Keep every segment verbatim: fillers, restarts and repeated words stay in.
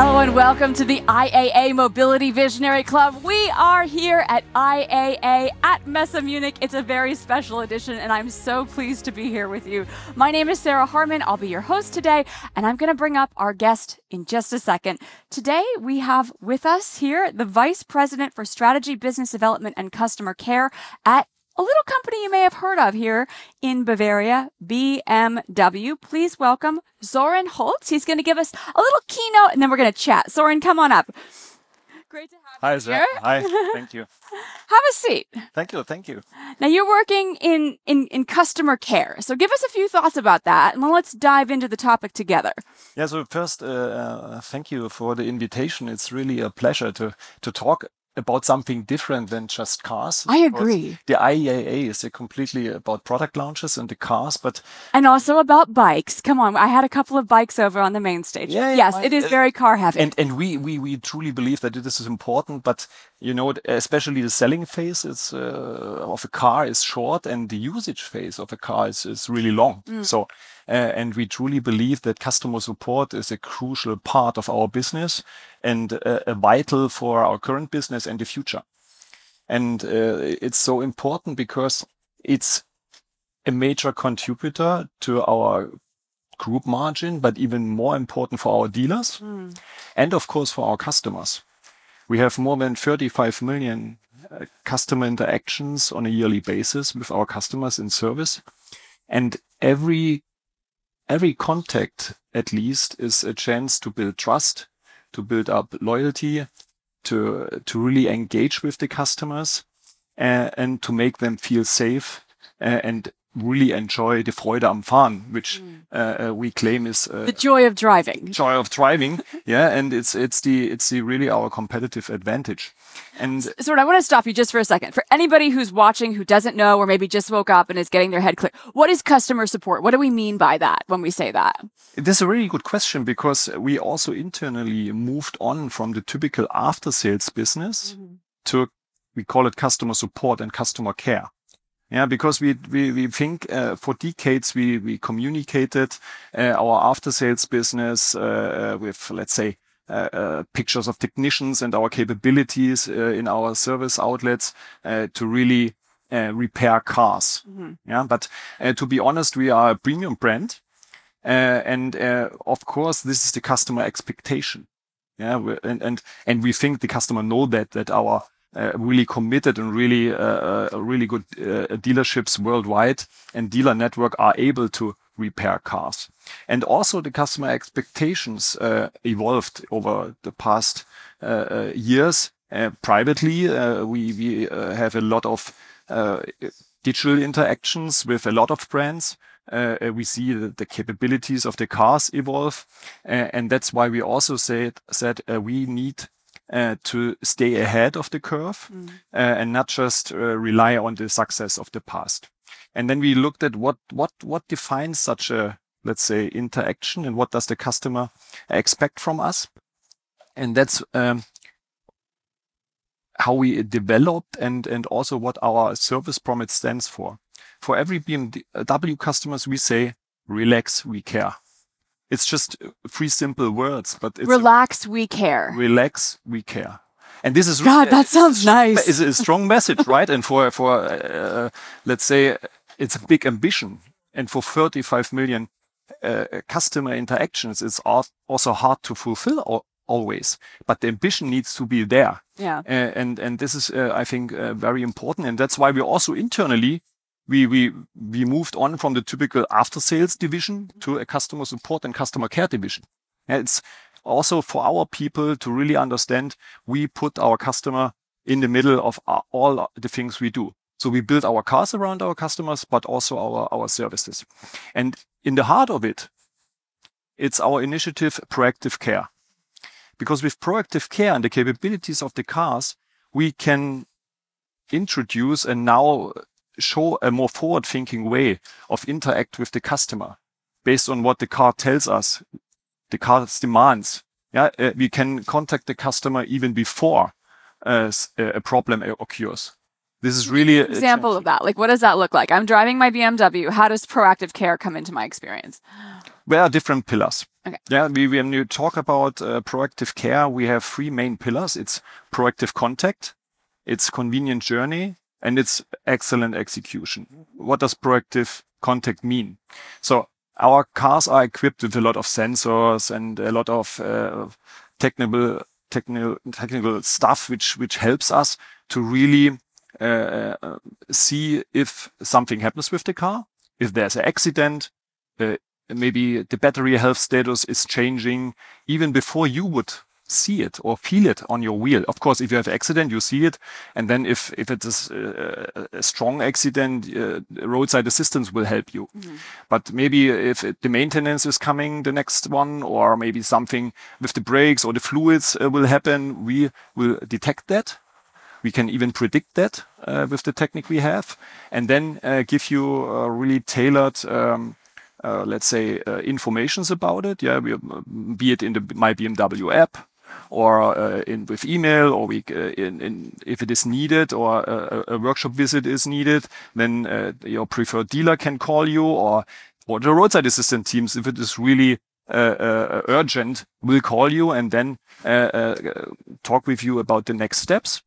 Hello and welcome to the I A A Mobility Visionary Club. We are here at I A A at Messe Munich. It's a very special edition and I'm so pleased to be here with you. My name is Sarah Harmon. I'll be your host today and I'm going to bring up our guest in just a second. Today we have with us here the Vice President for Strategy, Business Development and Customer Care at a little company you may have heard of here in Bavaria, B M W. Please welcome Soren Holz. He's going to give us a little keynote and then we're going to chat. Soren, come on up. Great to have Hi, you Zach. here. Hi, thank you. Have a seat. Thank you, thank you. Now you're working in, in, in customer care. So give us a few thoughts about that and then let's dive into the topic together. Yeah, so first, uh, uh, thank you for the invitation. It's really a pleasure to, to talk about something different than just cars. I agree. The I A A is completely about product launches and the cars, but... And also about bikes. Come on, I had a couple of bikes over on the main stage. Yeah, yeah, yes, my, it is uh, very car heavy. And, and we, we, we truly believe that this is important, but you know, especially the selling phase is, uh, of a car is short and the usage phase of a car is, is really long. Mm. So, uh, and we truly believe that customer support is a crucial part of our business and uh, a vital for our current business and the future. And uh, it's so important because it's a major contributor to our group margin, but even more important for our dealers mm. and of course for our customers. We have more than thirty-five million uh, customer interactions on a yearly basis with our customers in service. And every, every contact at least is a chance to build trust, to build up loyalty, to, to really engage with the customers uh, and to make them feel safe uh, and really enjoy the Freude am Fahren, which mm. uh, we claim is uh, the joy of driving. Joy of driving, yeah, and it's it's the it's the really our competitive advantage. And so, so I want to stop you just for a second. For anybody who's watching who doesn't know or maybe just woke up and is getting their head clear, what is customer support? What do we mean by that when we say that? This is a really good question because we also internally moved on from the typical after sales business mm-hmm. to we call it customer support and customer care. Yeah, because we we we think uh, for decades we we communicated uh, our after sales business uh, with let's say uh, uh, pictures of technicians and our capabilities uh, in our service outlets uh, to really uh, repair cars. Mm-hmm. Yeah, but uh, to be honest, we are a premium brand, uh, and uh, of course this is the customer expectation. Yeah, and and and we think the customer know that that our Uh, really committed and really uh, uh, really good uh, dealerships worldwide and dealer network are able to repair cars. And also the customer expectations uh, evolved over the past uh, uh, years. Uh, privately, uh, we, we uh, have a lot of uh, digital interactions with a lot of brands. Uh, we see the, the capabilities of the cars evolve. Uh, and that's why we also said, said uh, we need Uh, to stay ahead of the curve mm. uh, and not just uh, rely on the success of the past. And then we looked at what what what defines such a, let's say, interaction and what does the customer expect from us. And that's um, how we developed and and also what our service promise stands for. For every B M W customers, we say, relax, we care. It's just three simple words, but it's relax, we care. Relax, we care. And this is God, that sounds nice. It's a strong message, right? And for for uh, let's say it's a big ambition. And for thirty-five million uh, customer interactions, it's also hard to fulfill always. But the ambition needs to be there. Yeah. Uh, and and this is, uh, I think, uh, very important. And that's why we also internally. We, we, we moved on from the typical after sales division to a customer support and customer care division. It's also for our people to really understand we put our customer in the middle of our, all the things we do. So we build our cars around our customers, but also our, our services. And in the heart of it, it's our initiative, Proactive Care. Because with Proactive Care and the capabilities of the cars, we can introduce and now show a more forward-thinking way of interact with the customer based on what the car tells us, the car's demands. Yeah, uh, we can contact the customer even before uh, a problem occurs. This is really an example of that. Like, what does that look like? I'm driving my B M W. How does proactive care come into my experience? There are different pillars. Okay. Yeah, we, when you talk about uh, proactive care, we have three main pillars. It's proactive contact, it's convenient journey, and it's excellent execution. What does proactive contact mean? So our cars are equipped with a lot of sensors and a lot of uh, technical, technical, technical stuff, which which helps us to really uh, uh, see if something happens with the car, if there's an accident, uh, maybe the battery health status is changing even before you would see it or feel it on your wheel. Of course, if you have an accident, you see it. And then if, if it is a, a strong accident, uh, roadside assistance will help you. Mm-hmm. But maybe if it, the maintenance is coming, the next one, or maybe something with the brakes or the fluids uh, will happen, we will detect that. We can even predict that uh, with the technique we have, and then uh, give you a really tailored um, Uh, let's say, uh, informations about it. Yeah, we, be it in the My B M W app, or uh, in with email, or we uh, in, in if it is needed, or a, a workshop visit is needed, then uh, your preferred dealer can call you, or or the roadside assistant teams, if it is really uh, uh, urgent, will call you and then uh, uh, talk with you about the next steps.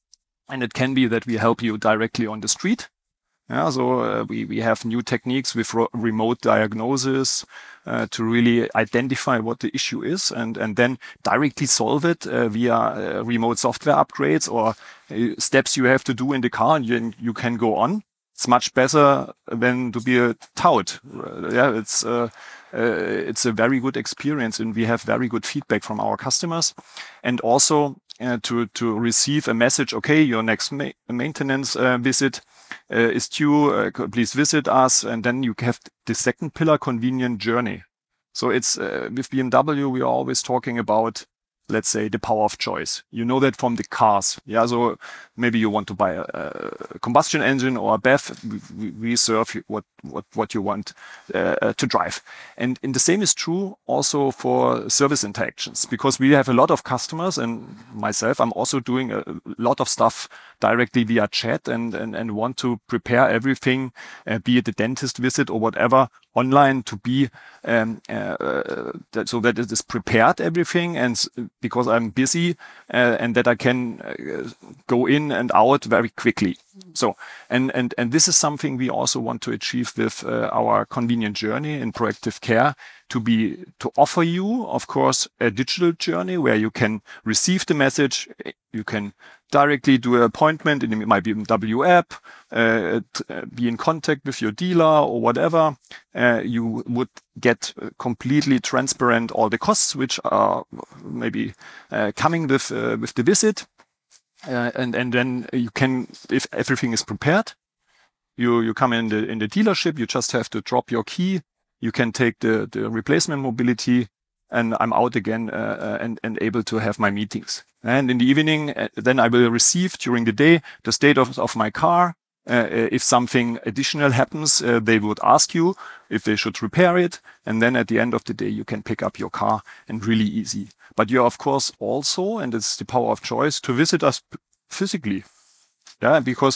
And it can be that we help you directly on the street. Yeah, so uh, we, we have new techniques with ro- remote diagnosis uh, to really identify what the issue is, and, and then directly solve it uh, via uh, remote software upgrades or uh, steps you have to do in the car, and you, you can go on. It's much better than to be a tout. Uh, yeah, it's uh, uh, it's a very good experience, and we have very good feedback from our customers. And also uh, to to receive a message, okay, your next ma- maintenance uh, visit Uh, is due, uh, please visit us. And then you have the second pillar, convenient journey. So it's uh, with B M W, we are always talking about, let's say, the power of choice. You know that from the cars. Yeah, so maybe you want to buy a, a combustion engine or a B E V. We, we serve what what what you want uh, to drive. And, and the same is true also for service interactions, because we have a lot of customers, and myself, I'm also doing a lot of stuff directly via chat, and, and, and want to prepare everything, uh, be it a dentist visit or whatever, online, to be um, uh, uh, that, so that it is prepared, everything, and because I'm busy uh, and that I can uh, go in and out very quickly. So and and and this is something we also want to achieve with uh, our convenient journey in proactive care, to be to offer you, of course, a digital journey where you can receive the message, you can directly do an appointment in the My B M W app, uh, t- uh, be in contact with your dealer or whatever. Uh, you would get completely transparent all the costs which are maybe uh, coming with uh, with the visit, uh, and and then you can, if everything is prepared, you you come in the in the dealership. You just have to drop your key. You can take the the replacement mobility, and I'm out again uh, uh, and, and able to have my meetings. And in the evening, uh, then I will receive during the day the state of, of my car. Uh, if something additional happens, uh, they would ask you if they should repair it. And then at the end of the day, you can pick up your car, and really easy. But you're, of course, also, and it's the power of choice, to visit us p- physically. Yeah, because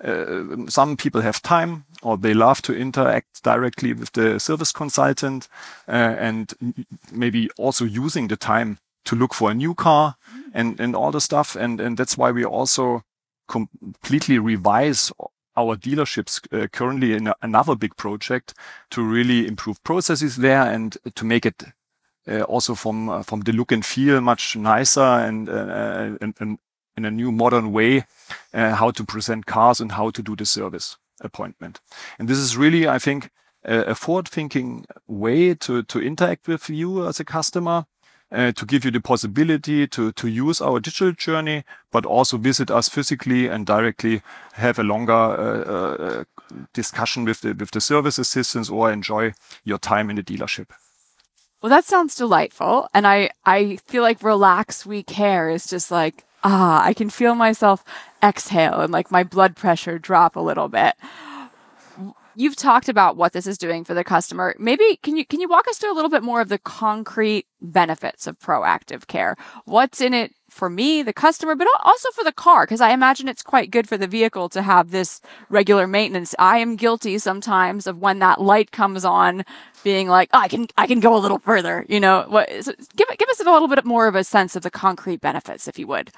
uh, some people have time, or they love to interact directly with the service consultant, uh, and maybe also using the time to look for a new car and, and all the stuff. And, and that's why we also completely revise our dealerships uh, currently in a, another big project to really improve processes there, and to make it uh, also from uh, from the look and feel much nicer, and, uh, and, and in a new modern way, uh, how to present cars and how to do the service appointment. And this is really, I think, a, a forward-thinking way to, to interact with you as a customer, uh, to give you the possibility to, to use our digital journey, but also visit us physically and directly have a longer uh, uh, discussion with the, with the service assistants, or enjoy your time in the dealership. Well, that sounds delightful. And I, I feel like Relax We Care is just like, ah, I can feel myself exhale and like my blood pressure drop a little bit. you've talked about what this is doing for the customer. Maybe can you can you walk us through a little bit more of the concrete benefits of proactive care? What's in it for me, the customer, but also for the car? Because I imagine it's quite good for the vehicle to have this regular maintenance. I am guilty sometimes of when that light comes on, being like, oh, I can I can go a little further. You know, what? So give give us a little bit more of a sense of the concrete benefits, if you would.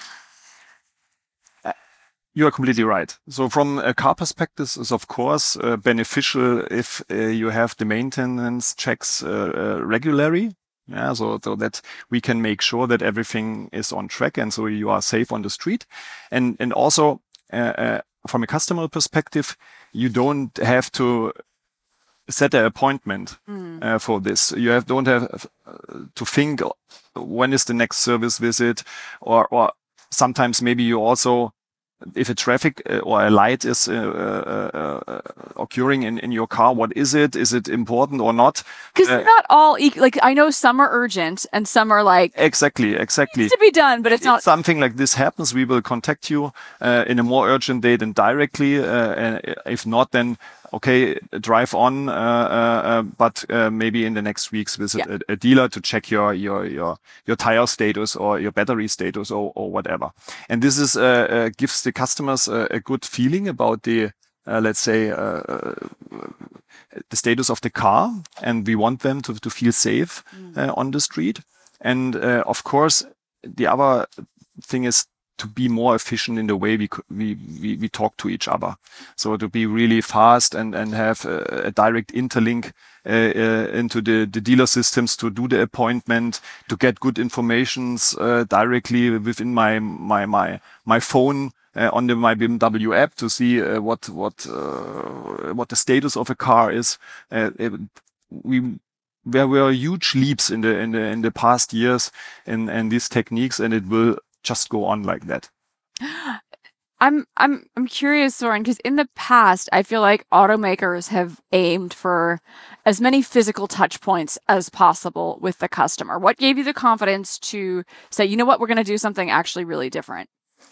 You are completely right. So from a car perspective, it's of course uh, beneficial if uh, you have the maintenance checks uh, uh, regularly. Yeah, so, so that we can make sure that everything is on track, and so you are safe on the street. And and also uh, uh, from a customer perspective, you don't have to set an appointment mm. uh, for this. You have don't have uh, to think when is the next service visit, or or sometimes maybe you also, if a traffic uh, or a light is uh, uh, uh, occurring in, in your car, what is it? Is it important or not? Because uh, they're not all e- like I know some are urgent and some are like exactly, exactly needs to be done, but it's if not. Something like this happens, we will contact you uh, in a more urgent day than directly. Uh, and if not, then okay, drive on, uh, uh, uh, but uh, maybe in the next weeks visit yeah. a, a dealer to check your your your your tire status or your battery status or, or whatever. And this is uh, uh, gives the customers a, a good feeling about the uh, let's say uh, uh, the status of the car, and we want them to to feel safe mm. uh, on the street. And uh, of course, the other thing is to be more efficient in the way we we we, we talk to each other. So to be really fast and and have a, a direct interlink uh, uh, into the the dealer systems to do the appointment, to get good informations uh, directly within my my my my phone uh, on the my B M W app to see uh, what what uh, what the status of a car is. Uh, it, we there were huge leaps in the in the in the past years in in these techniques, and it will just go on like that. I'm I'm I'm curious, Soren, because in the past, I feel like automakers have aimed for as many physical touch points as possible with the customer. What gave you the confidence to say, you know what, we're going to do something actually really different?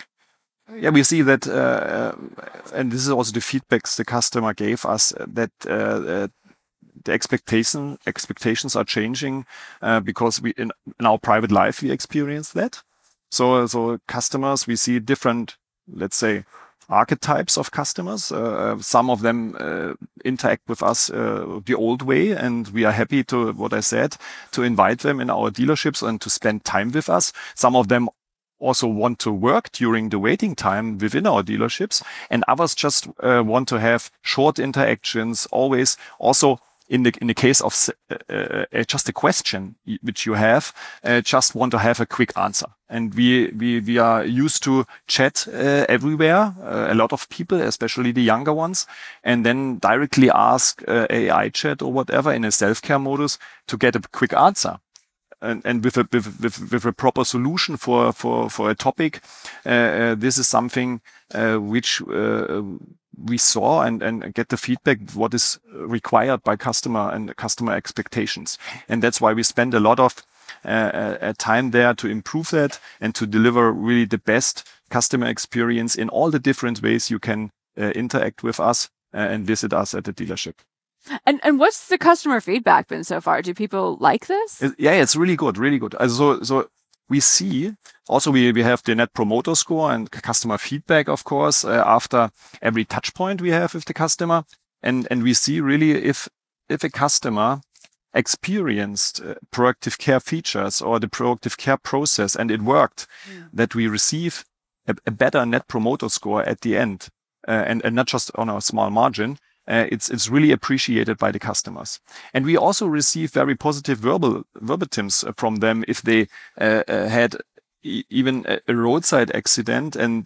Yeah, we see that, uh, and this is also the feedbacks the customer gave us, that uh, uh, the expectation expectations are changing uh, because we in, in our private life we experience that. So, so customers, we see different, let's say, archetypes of customers. Uh, some of them uh, interact with us uh, the old way, and we are happy to, what I said, to invite them in our dealerships and to spend time with us. Some of them also want to work during the waiting time within our dealerships, and others just uh, want to have short interactions, always also in the in the case of uh, uh, just a question which you have, uh, just want to have a quick answer. And we we we are used to chat uh, everywhere, uh, a lot of people, especially the younger ones, and then directly ask uh, A I chat or whatever in a self-care modus to get a quick answer. And, and with a with, with, with a proper solution for for for a topic, uh, uh, this is something uh, which uh, we saw and and get the feedback what is required by customer and customer expectations, and that's why we spend a lot of uh, uh, time there to improve that and to deliver really the best customer experience in all the different ways you can uh, interact with us uh, and visit us at the dealership. And and what's the customer feedback been so far? Do people like this? It, yeah, it's really good, really good. So, so we see also we, we have the Net Promoter Score and customer feedback, of course, uh, after every touch point we have with the customer. And, and we see really if, if a customer experienced uh, proactive care features or the proactive care process and it worked, yeah. that we receive a, a better Net Promoter Score at the end, uh, and, and not just on a small margin. Uh, it's it's really appreciated by the customers, and we also receive very positive verbal verbatims from them if they uh, uh, had e- even a, a roadside accident and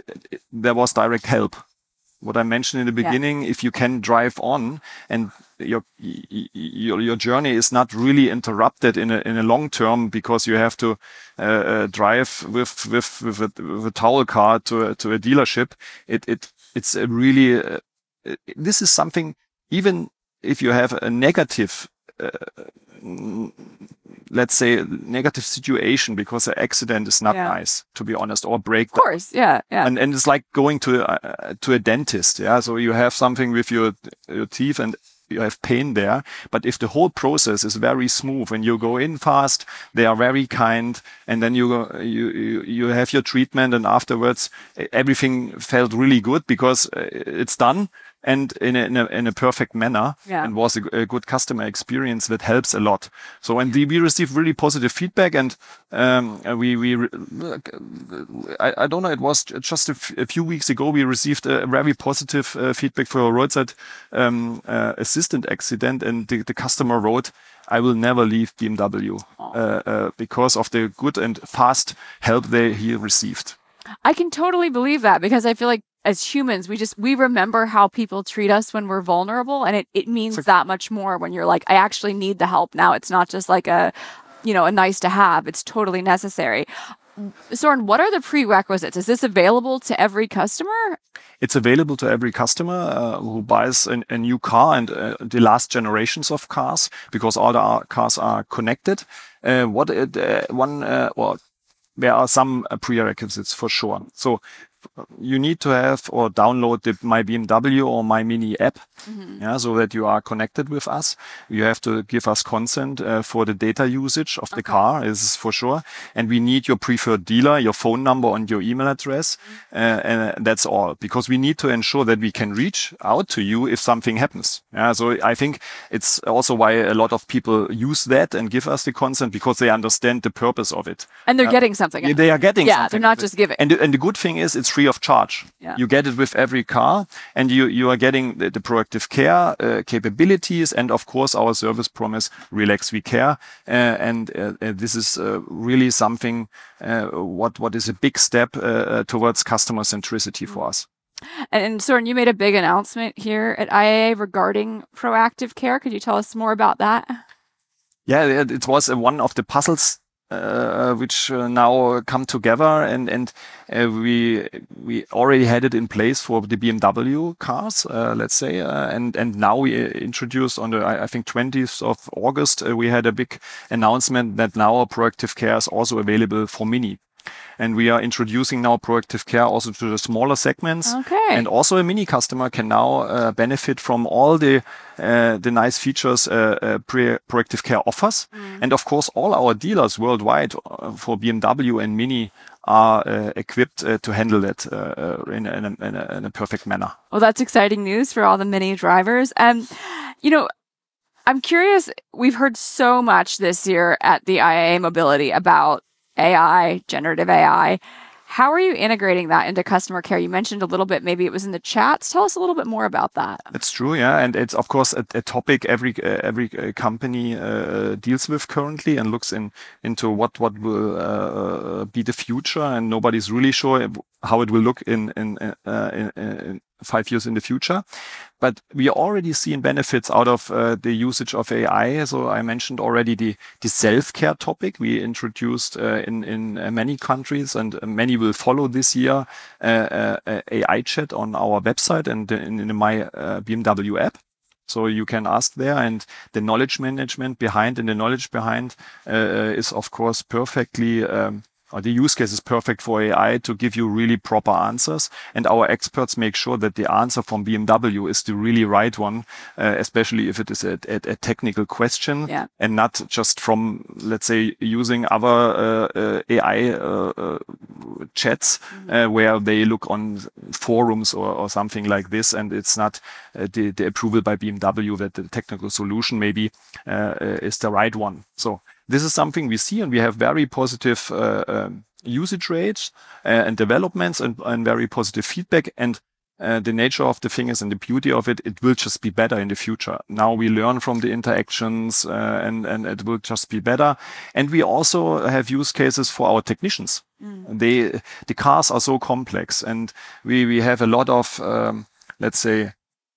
there was direct help. What I mentioned in the beginning, yeah. if you can drive on and your your your journey is not really interrupted in a in a long term because you have to uh, uh, drive with with with a, with a towel car to a, to a dealership, it it it's a really uh, this is something, even if you have a negative uh, let's say, negative situation because an accident is not yeah. nice, to be honest, or break. Of course, yeah, yeah. And and it's like going to uh, to a dentist. Yeah, so you have something with your your teeth and you have pain there. But if the whole process is very smooth and you go in fast, they are very kind, and then you go, you you, you have your treatment, and afterwards everything felt really good because it's done. And in a, in a, in a perfect manner, yeah. and was a, a good customer experience that helps a lot. So, and we, we received really positive feedback, and um, we, we, I, I don't know, it was just a, f- a few weeks ago, we received a very positive uh, feedback for a roadside um, uh, assistant accident, and the, the customer wrote, I will never leave B M W uh, uh, because of the good and fast help they he received. I can totally believe that, because I feel like as humans, we just, we remember how people treat us when we're vulnerable. And it, it means so, that much more when you're like, I actually need the help now. It's not just like a, you know, a nice to have. It's totally necessary. Soren, what are the prerequisites? Is this available to every customer? It's available to every customer uh, who buys an, a new car and uh, the last generations of cars, because all the cars are connected. Uh, what it, uh, one, uh, well, there are some uh, prerequisites for sure. So you need to have or download the My B M W or My Mini app, mm-hmm. yeah, so that you are connected with us. You have to give us consent uh, for the data usage of the okay. car, is for sure. And we need your preferred dealer, your phone number and your email address. Mm-hmm. Uh, and that's all, because we need to ensure that we can reach out to you if something happens. Yeah, so I think it's also why a lot of people use that and give us the consent, because they understand the purpose of it. And they're uh, getting something. Yeah, they are getting yeah, something. they're not just giving. And the, and the good thing is it's free of charge. Yeah. You get it with every car, and you, you are getting the, the proactive care uh, capabilities, and of course our service promise, relax, we care. Uh, and uh, uh, this is uh, really something, uh, what, what is a big step uh, towards customer centricity for us. And, and Soren, you made a big announcement here at I A A regarding proactive care. Could you tell us more about that? Yeah, it was uh, one of the puzzles Uh, which uh, now come together, and and uh, we we already had it in place for the B M W cars, uh, let's say, uh, and and now we introduced on the I, I think twentieth of August uh, we had a big announcement that now proactive care is also available for Mini. And we are introducing now proactive care also to the smaller segments. Okay. And also a Mini customer can now uh, benefit from all the uh, the nice features uh, uh, pre- proactive care offers. Mm. And of course, all our dealers worldwide uh, for B M W and Mini are uh, equipped uh, to handle it uh, in, a, in, a, in, a, in a perfect manner. Well, that's exciting news for all the Mini drivers. And, you know, I'm curious, we've heard so much this year at the I A A Mobility about A I, generative A I. How are you integrating that into customer care? You mentioned a little bit, maybe it was in the chats. Tell us a little bit more about that. That's true, yeah. And it's, of course, a, a topic every uh, every uh, company uh, deals with currently and looks in into what, what will uh, be the future. And nobody's really sure how it will look in, in, uh, in, in five years in the future. But we are already seeing benefits out of uh, the usage of A I. So I mentioned already the, the self-care topic we introduced uh, in, in uh, many countries, and many will follow this year, uh, uh, A I chat on our website and in, in my uh, B M W app. So you can ask there, and the knowledge management behind and the knowledge behind uh, is of course perfectly um, or the use case is perfect for A I to give you really proper answers. And our experts make sure that the answer from B M W is the really right one, uh, especially if it is a, a, a technical question, yeah. and not just from, let's say, using other uh, uh, A I uh, uh, chats, mm-hmm. uh, where they look on forums or, or something like this, and it's not uh, the, the approval by B M W that the technical solution maybe uh, uh, is the right one. So this is something we see, and we have very positive uh, um, usage rates uh, and developments, and, and very positive feedback. And uh, the nature of the thing is, and the beauty of it, it will just be better in the future. Now we learn from the interactions, uh, and, and it will just be better. And we also have use cases for our technicians. Mm. They, the cars are so complex, and we, we have a lot of, um, let's say,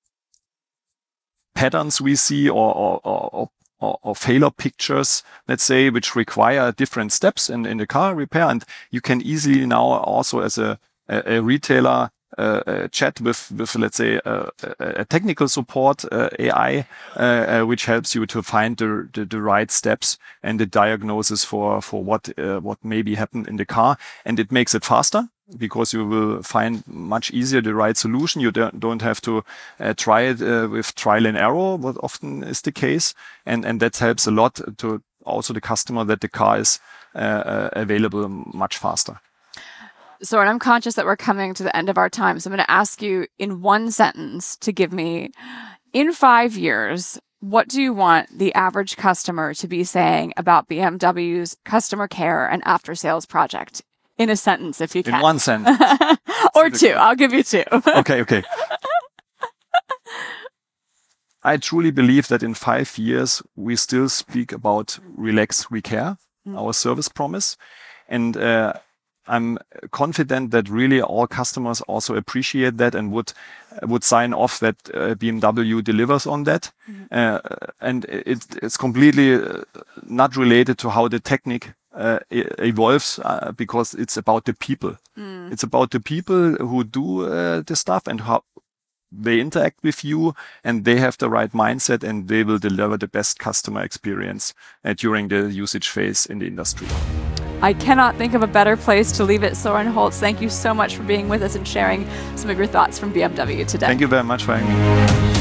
patterns we see, or, or, or Or, or failure pictures, let's say, which require different steps in, in the car repair. And you can easily now also, as a, a, a retailer, uh, uh, chat with, with let's say, uh, a, a technical support uh, A I, uh, uh, which helps you to find the, the, the right steps and the diagnosis for, for what, uh, what maybe happened in the car. And it makes it faster, because you will find much easier the right solution. You don't, don't have to uh, try it uh, with trial and error, what often is the case. And, and that helps a lot to also the customer, that the car is uh, uh, available much faster. So, and I'm conscious that we're coming to the end of our time. So I'm going to ask you in one sentence to give me, in five years, what do you want the average customer to be saying about B M W's customer care and after sales project? In a sentence, if you can. In one sentence. Or two. I'll give you two. Okay, okay. I truly believe that in five years, we still speak about Relax, We Care, mm. our service promise. And uh, I'm confident that really all customers also appreciate that and would would sign off that uh, B M W delivers on that. Mm. Uh, and it, it's completely not related to how the technique Uh, evolves, uh, because it's about the people. Mm. It's about the people who do uh, the stuff and how they interact with you, and they have the right mindset, and they will deliver the best customer experience uh, during the usage phase in the industry. I cannot think of a better place to leave it. Soren Holtz, thank you so much for being with us and sharing some of your thoughts from B M W today. Thank you very much for having me.